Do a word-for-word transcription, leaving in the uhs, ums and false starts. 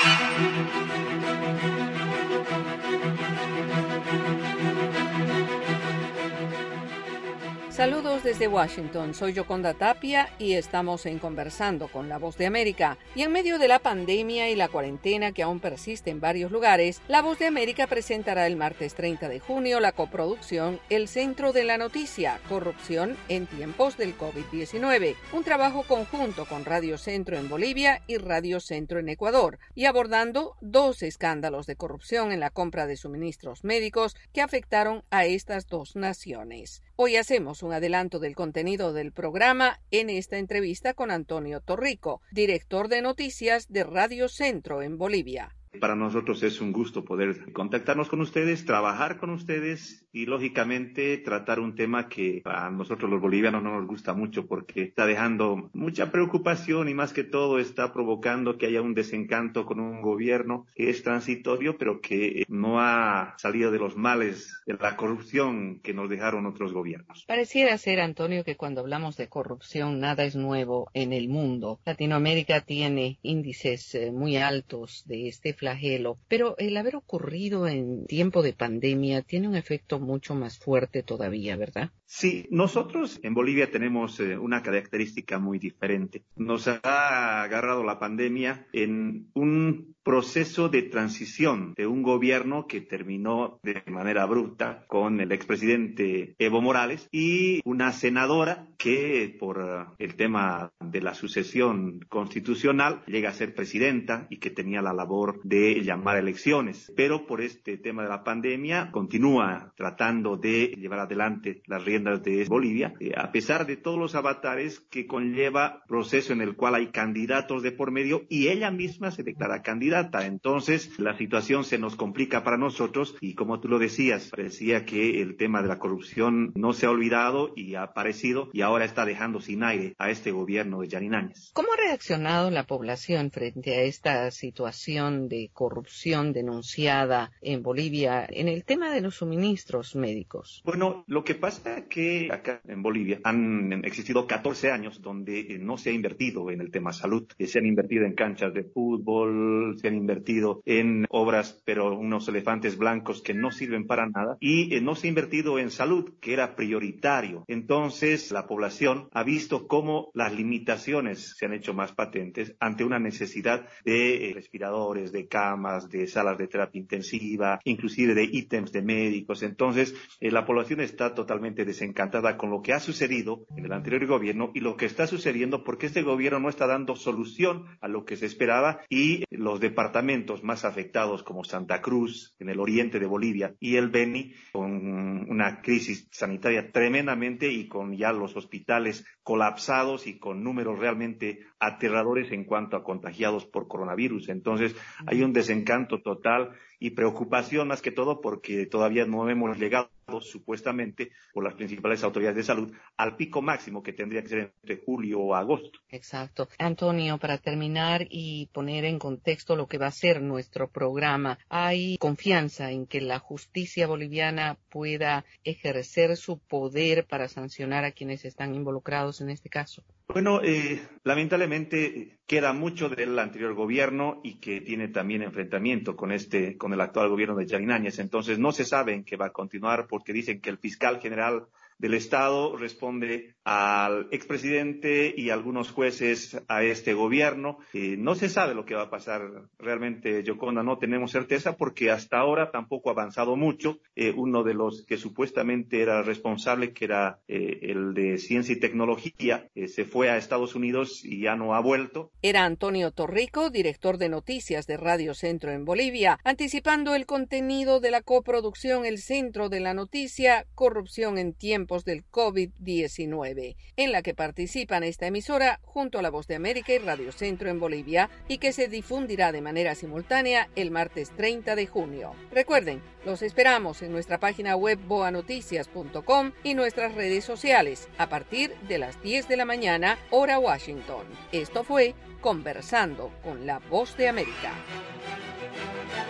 Saludos desde Washington, soy Yoconda Tapia y estamos en Conversando con la Voz de América. Y en medio de la pandemia y la cuarentena que aún persiste en varios lugares, la Voz de América presentará el martes treinta de junio la coproducción El Centro de la Noticia, Corrupción en tiempos del COVID diecinueve, un trabajo conjunto con Radio Centro en Bolivia y Radio Centro en Ecuador, y abordando dos escándalos de corrupción en la compra de suministros médicos que afectaron a estas dos naciones. Hoy hacemos un adelanto del contenido del programa en esta entrevista con Antonio Torrico, director de noticias de Radio Centro en Bolivia. Para nosotros es un gusto poder contactarnos con ustedes, trabajar con ustedes y, lógicamente, tratar un tema que a nosotros los bolivianos no nos gusta mucho porque está dejando mucha preocupación y, más que todo, está provocando que haya un desencanto con un gobierno que es transitorio, pero que no ha salido de los males de la corrupción que nos dejaron otros gobiernos. Pareciera ser, Antonio, que cuando hablamos de corrupción nada es nuevo en el mundo. Latinoamérica tiene índices eh, muy altos de este flagelo, pero el haber ocurrido en tiempo de pandemia tiene un efecto mucho más fuerte todavía, ¿verdad? Sí, nosotros en Bolivia tenemos eh, una característica muy diferente. Nos ha agarrado la pandemia en un proceso de transición de un gobierno que terminó de manera abrupta con el expresidente Evo Morales y una senadora que por uh, el tema de la sucesión constitucional llega a ser presidenta y que tenía la labor de llamar elecciones, pero por este tema de la pandemia continúa tratando de llevar adelante las riendas de Bolivia, eh, a pesar de todos los avatares que conlleva proceso en el cual hay candidatos de por medio y ella misma se declara candidata. Entonces la situación se nos complica para nosotros y, como tú lo decías, parecía que el tema de la corrupción no se ha olvidado y ha aparecido y ahora está dejando sin aire a este gobierno de Yanin Áñez. ¿Cómo ha reaccionado la población frente a esta situación de corrupción denunciada en Bolivia en el tema de los suministros médicos? Bueno, lo que pasa es que acá en Bolivia han existido catorce años donde no se ha invertido en el tema salud, se han invertido en canchas de fútbol, se han invertido en obras, pero unos elefantes blancos que no sirven para nada, y eh, no se ha invertido en salud, que era prioritario. Entonces, la población ha visto cómo las limitaciones se han hecho más patentes ante una necesidad de eh, respiradores, de camas, de salas de terapia intensiva, inclusive de ítems de médicos. Entonces, eh, la población está totalmente desencantada con lo que ha sucedido en el anterior gobierno y lo que está sucediendo porque este gobierno no está dando solución a lo que se esperaba y eh, los de departamentos más afectados como Santa Cruz, en el oriente de Bolivia, y el Beni, con una crisis sanitaria tremendamente y con ya los hospitales colapsados y con números realmente aterradores en cuanto a contagiados por coronavirus. Entonces, hay un desencanto total y preocupación más que todo porque todavía no hemos llegado supuestamente por las principales autoridades de salud al pico máximo que tendría que ser entre julio o agosto. Exacto. Antonio, para terminar y poner en contexto lo que va a ser nuestro programa, ¿hay confianza en que la justicia boliviana pueda ejercer su poder para sancionar a quienes están involucrados en este caso? Bueno, eh, lamentablemente queda mucho del anterior gobierno y que tiene también enfrentamiento con este, con el actual gobierno de Yanin Áñez. Entonces no se sabe en qué va a continuar porque dicen que el fiscal general del Estado responde al expresidente y algunos jueces a este gobierno. Eh, no se sabe lo que va a pasar realmente, Yoconda, no tenemos certeza porque hasta ahora tampoco ha avanzado mucho. Eh, uno de los que supuestamente era responsable, que era eh, el de Ciencia y Tecnología, eh, se fue a Estados Unidos y ya no ha vuelto. Era Antonio Torrico, director de noticias de Radio Centro en Bolivia, anticipando el contenido de la coproducción El Centro de la Noticia, Corrupción en tiempos del COVID diecinueve, en la que participan esta emisora junto a La Voz de América y Radio Centro en Bolivia y que se difundirá de manera simultánea el martes treinta de junio. Recuerden, los esperamos en nuestra página web boa noticias punto com y nuestras redes sociales a partir de las diez de la mañana, hora Washington. Esto fue Conversando con La Voz de América.